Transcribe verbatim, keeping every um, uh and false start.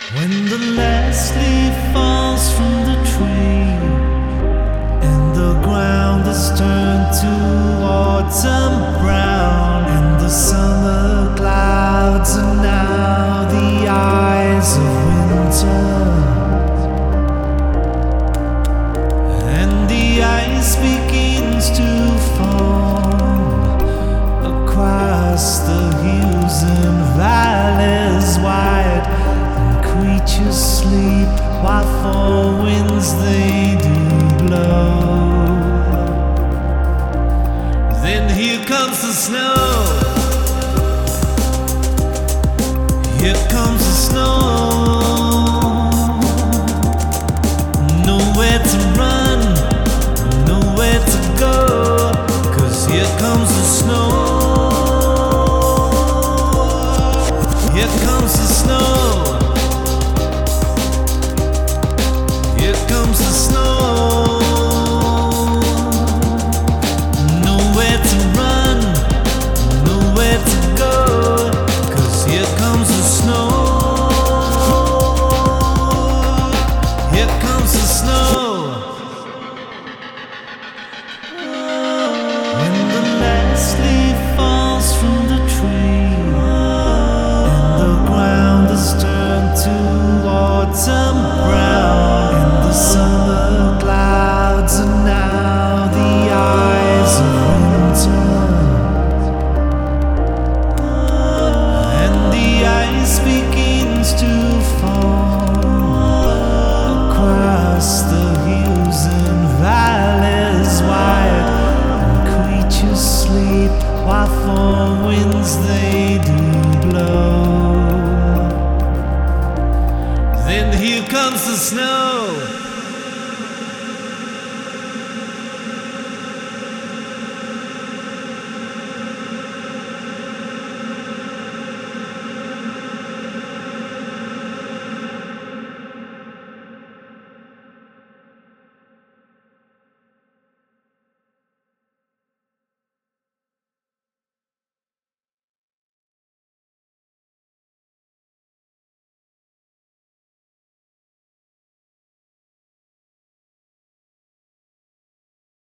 When the last leaf falls from the tree and the ground is turned to autumn brown, and the summer clouds are now the eyes of winter, and the ice begins to form across the hills and valleys wide. Creatures sleep while four winds they do blow. Then here comes the snow. Here comes the snow. Nowhere to run, nowhere to go, 'cause here comes the snow. Here comes the snow. Here comes the snow. Nowhere to run, nowhere to go, 'cause here comes the snow. Here comes the snow. When the last leaf falls from the tree and the ground is turned to autumn brown, the summer clouds are now the eyes of winter, and the ice begins to fall across the hills and valleys wide, and creatures sleep while four winds they do blow. Then here comes the snow.